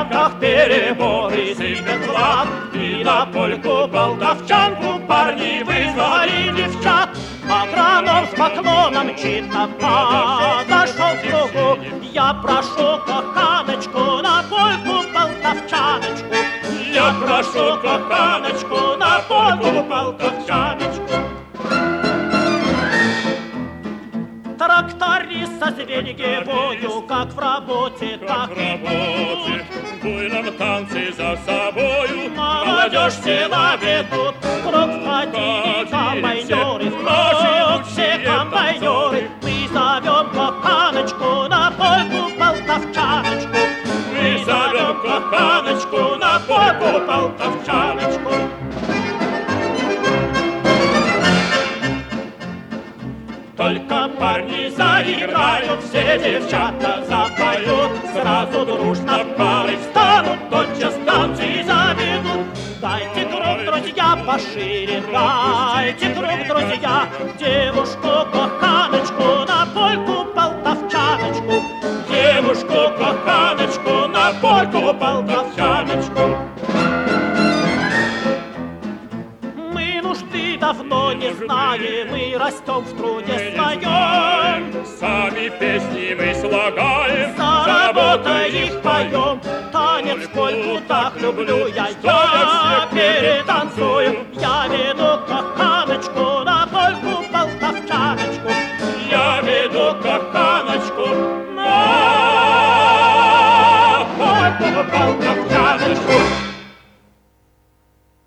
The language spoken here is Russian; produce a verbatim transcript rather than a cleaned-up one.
поляках переборы сыпят лад, и на польку болтовчанку парни вызвали девчат. Агроном с поклоном читно подошел к другу. Я прошу коханочку на польку болтовчаночку. Я прошу коханочку на польку болтовчаночку. Тракторист со Звенигевою, как в работе, так и тут. В буйном танце за собою Молодежь села ведут. Круг ходили комбайнеры, круг все комбайнеры. Мы зовем коханочку на польку болтовчаночку. Мы зовем коханочку на польку болтовчаночку. Только парни заиграют, все девчата запоют, сразу дружно в пары встанут, тотчас танцы заведут. Дайте круг, друзья, пошире, дайте круг, друзья, девушку коханочку на польку болтовчаночку. Девушку коханочку на польку болтовчаночку. Давно не знаем, мы растем в труде своем. Сами песни мы слагаем, за работой их поем. Танец, польку так люблю я, я